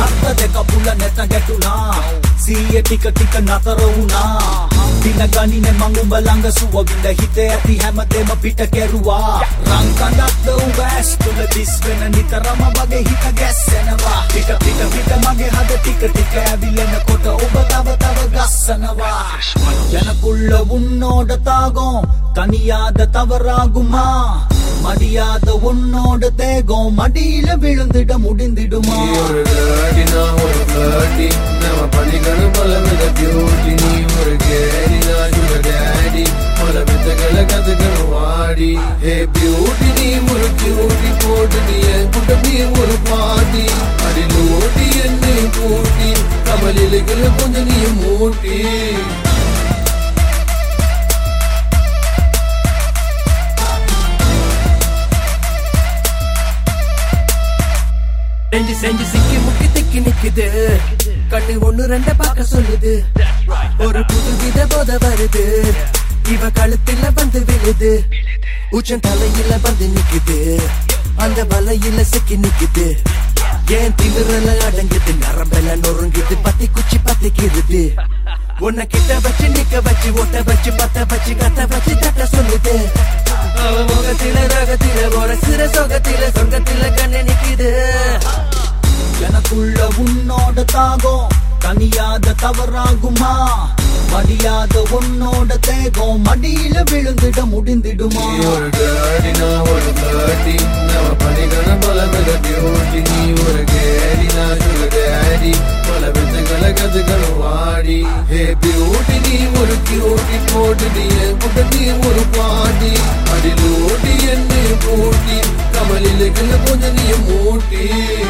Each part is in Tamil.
Natta pula neta getuna siya tika natara una dinagani ne mangubalanga suwa ginda hite ati hamadema pita keruwa rankandak the west to the disvena nitarama wage hita gassenawa pita mage hada tika avilena kota oba tava gassanawa janakulla unnoda tago taniyada tavaraguma madiyada unnoda tego madila vilundida mudindiduma oru dirty na oru flirty nama panikana palaveda beauty nee oru geri na sugar daddy palaveda kadaganu vaadi hey beauty nee oru cutie pot nee put me oru party adi lodi enne pooti kamalilekala konja nee mooti செஞ்சு சிக்கி முக்கி திக்கி நிக்குது கண்ணு ஒண்ணு ரெண்ட பாக்க சொல்லுது ஒரு புது வித போத வருது இவ கழுத்துல வந்து விழுது உச்சன் தலையில வந்து நிக்குது அந்த வலையில சிக்கி நிக்குது ஏன் திமிரல அடங்குது நரம்பெல நொறுங்குது பத்தி குச்சி பத்திக்கிருது உன்னை கிட்ட வச்சு நிக்க வச்சு ஒட்ட வச்சு பத்த வச்சு கத்த வச்சு தட்ட சொல்லுது அவ முகத்தில ரகத்தில ஒரு சிற சொகத்தில சொர்க்கத்தில கண்ணு நிக்குது எனக்குள்ள உன்னோட தாகம் தனியாத தவறாகுமா மடியாத உன்னோட தேகம் மடியில விழுந்திட முடிந்திடுமா ஒரு dirty na oru flirty nama panikana palaveda beauty nee oru geri na sugar daddy palaveda kadaganu vaadi hey beauty nee oru cutie pot nee put me oru party adi lodi enne pooti kamalilekala konja nee mooti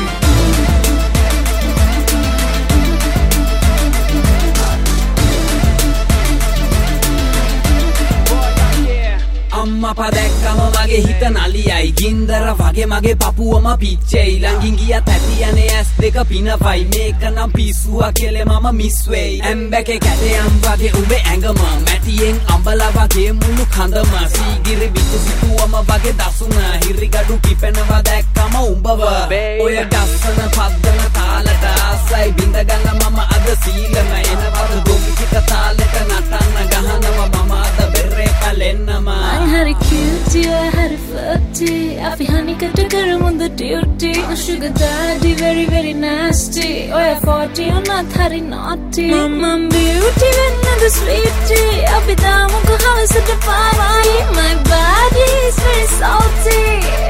අම්මා පදැක්කම මගේ හිත නලියයි ගින්දර වගේ මගේ පපුවම පිච්චෙයි ළඟින් ගියත් ඇති යන්නේ ඇස් දෙක පිනවයි මේක නම් පිස්සුවා කෙලේ මම මිස් වෙයි ඇම්බැකේ කැටයම් වගේ උඹේ ඇඟම මැටියෙන් අඹලා වගේ මුළු කඳම සීගිරි විතු සිතුවම වගේ දසුන හිරිගඩු කිපෙනවා දැක්කම උඹව ඔය ගස්සන පද්දන තාලට ආසයි බින්ද ගන්න මම අද සීලම එනවද දුකිත තාලෙට නටන්න ගහනවා මම අද බෙරේ පැලෙන්නම I had a cutie, I had a flirty I feel honey cut to girl on the duty A sugar daddy, very, very nasty Oh, yeah, 40, you're not very naughty Mama beauty, when the sweetie I be down, won't go house at the party My body is very salty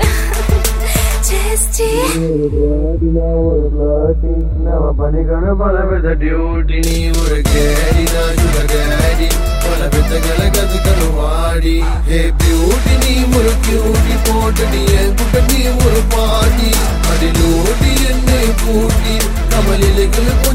Tasty oru flirty nama panikana palaveda beauty nee oru geri na sugar daddy palaveda kadaganu vaadi hey beauty nee oru cutie pot nee put me oru party adi lodi enne pooti kamalilekala